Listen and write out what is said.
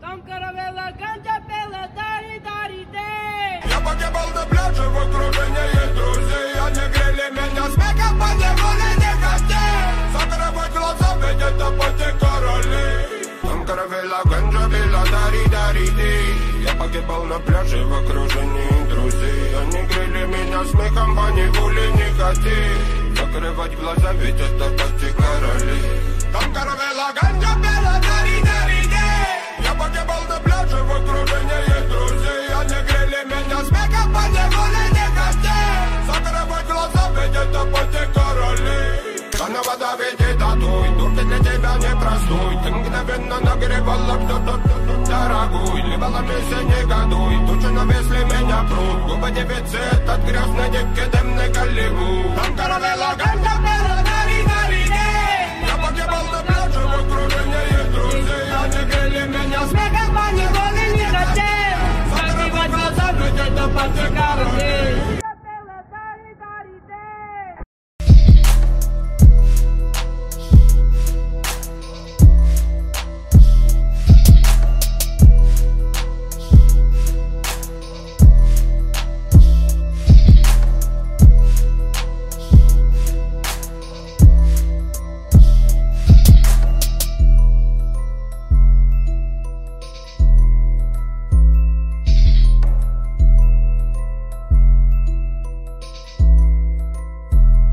Там каравелла, ганджа пела, дари-дари-дей. Я погибал на пляже в окружении друзей. Они грели меня смехом, по неволе не хотел закрывать глаза, ведь это пути короли. Там каравелла, ганджа пела, дари-дари-дей. Я погибал на пляже в окружении друзей. Они грели меня смехом, по неволе не хотел закрывать глаза, ведь это пути короли. Там каравелла, ганджа пела, дари-дари-дей. Я погибал на пляже в окружении друзей. Они грели меня смехом, по неволе не хотел закрывать глаза, ведь это пути короли. Она вода, ведь и татуй, турки для тебя непростой. Ты мгновенно нагревала кто-то дорогой. Либала месяц негодуй, тучи навесли меня пруд. Губы дефицит от грязной девки, дымный Голливуд. Там каравелла, ганджа пела, дари-дари-дей. Я погибал на пляже в окружении друзей. Они грели меня смехом, по неволе не хотел закрывать глаза, ведь это пути короли.